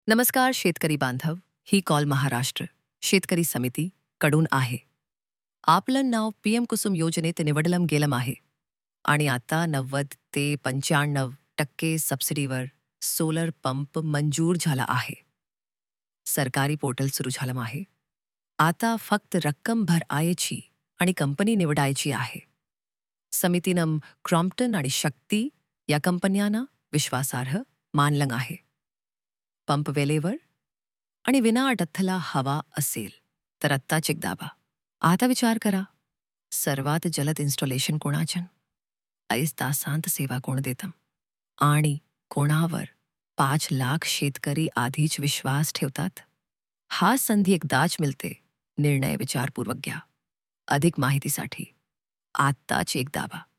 नमस्कार शेतकरी बांधव. ही कॉल महाराष्ट्र शेतकरी समिती कडून आहे. आपलं नाव पीएम कुसुम योजनेत निवडलं गेलं आहे आणि आता 90 ते 95% सबसिडीवर सोलर पंप मंजूर झाला आहे. सरकारी पोर्टल सुरू झालं आहे. आता फक्त रक्कम भरायची आणि कंपनी निवडायची आहे. समितीनं क्रॉम्प्टन आणि शक्ती या कंपन्यांना विश्वासार्ह मानलं आहे. पंप वेळेवर आणि विना अडथळा हवा असेल तर आत्ता चेक दाबा. आता विचार करा, सर्वात जलद इन्स्टॉलेशन कोणाच्या, 22 तासांत सेवा कोण देतं आणि कोणावर 5 लाख शेतकरी आधीच विश्वास ठेवतात. हा संधी एकदाच मिळते. निर्णय विचारपूर्वक घ्या. अधिक माहितीसाठी आत्ता चेक दाबा.